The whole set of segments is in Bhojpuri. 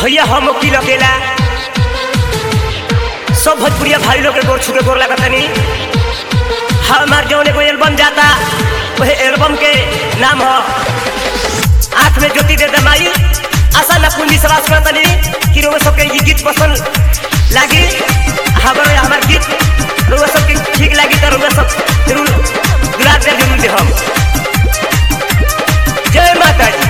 भैया हम वकील अकेला सब भोजपुरिया भाई लोग के गोर छू के गोर लगतनी। हमार जौन एगो एल्बम जाता वह एल्बम के नाम है आँख में ज्योति दे दमाई। आशा न पूर्ण विश्वास करतनी कि रोग सबके ये गीत पसंद लागी। हमार गीत रोग सबके ठीक लागी तो रोग सब जरूर दुलार दे जरूर दे हम। जय माता दी।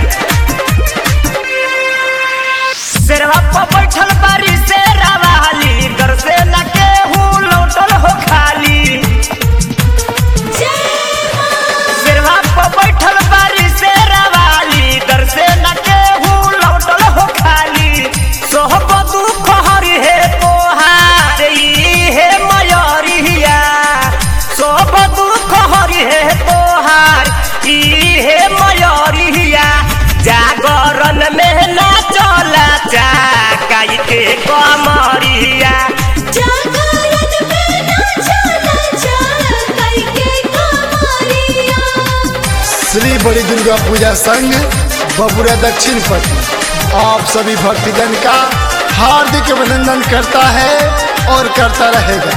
शेरवा पर बैठल बारी से रावाली दर से न केहू लौटल हो खाली। शेरवा पर बैठल बारी से रावाली दर से न केहू लौटल हो खाली। सोहब दुख हरि हे तोहार हे मयरिया। सोहब दुख हरि हे तोहार हे मयरिया। जागरण में ना चला चाकाई के कमरिया। जागरण में ना चला चाकाई के कमरिया। श्री बड़ी दुर्गा पूजा संघ बबुरा दक्षिण पट्टी आप सभी भक्तजन का हार्दिक अभिनंदन करता है और करता रहेगा।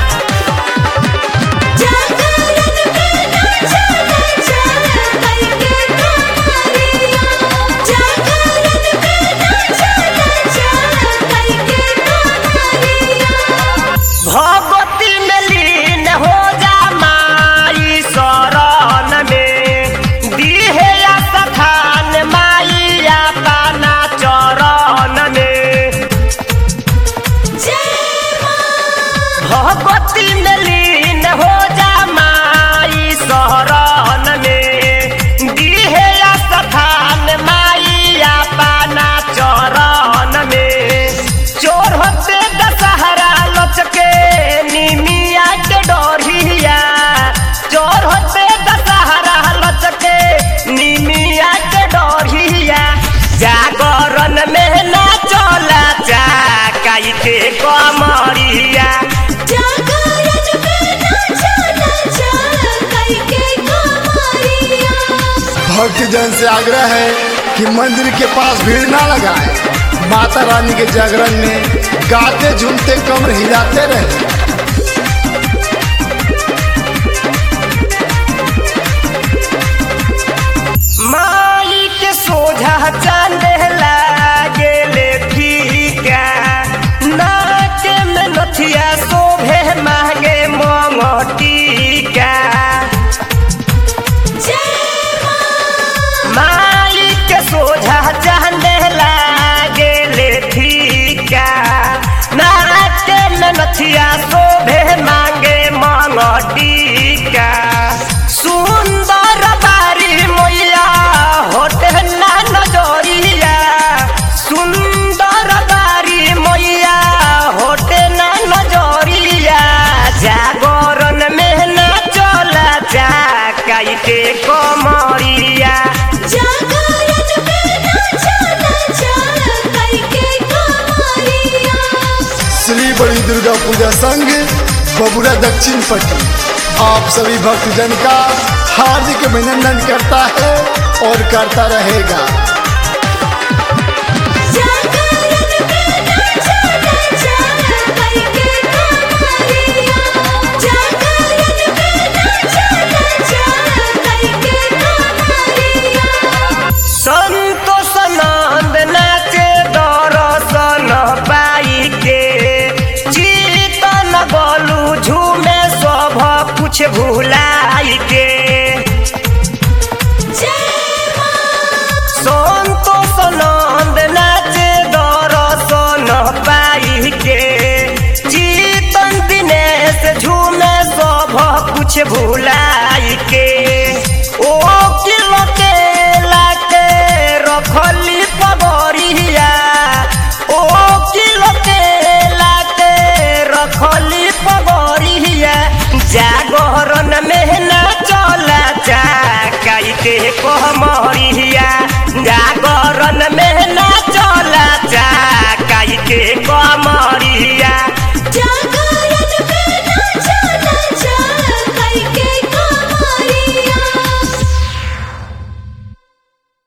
भगवती में लीन हो जा माई शरण में। दीहे स्थान माई अपना चरण में। भगवती में लीन हो जा माई शरण में। दीहे स्थान माई अपना चरण में। चोर होते दशहरा लचके निमिया के डोरिया। चोर होते दशहरा लचके निमिया के डोरिया। जागरण में ना चला चाकाई के कमरिया। जागरण में ना चला चाकाई के कमरिया। भक्तजन से आग्रह है कि मंदिर के पास भीड़ ना लगाए। माता रानी के जागरण में गाते झूमते कमर हिलाते रहे। माई के सोझा चांद लागेले फीका। नाक में नथिया शोभे मांगे मोमोटिका। माई के सोझा चांद लागेले फीका। नाक में नथिया शोभे मांगे मोमोटिका। सुंदर बारी मैया होते ना नजरिया। सुंदर बारी मैया होते ना नजरिया। जागरण में ना चला चाकाई के कमरिया। जागरण में ना चला चाकाई के कमरिया। श्री बड़ी दुर्गा पूजा संघ बबुरा दक्षिण पट्टी आप सभी भक्तजन का हार्दिक अभिनंदन करता है और करता रहेगा। जागरण में ना चला चाकाई के कमरिया। जागरण में ना चला चाकाई के कमरिया। संतोष नंद नाचे दर्शन पाई के। चीतन बोलू झूमे सब कुछ भुलाई के। संतोष नंद नाचे दर्शन पाई के। चीतन दिनेश झूमे सब कुछ भुलाई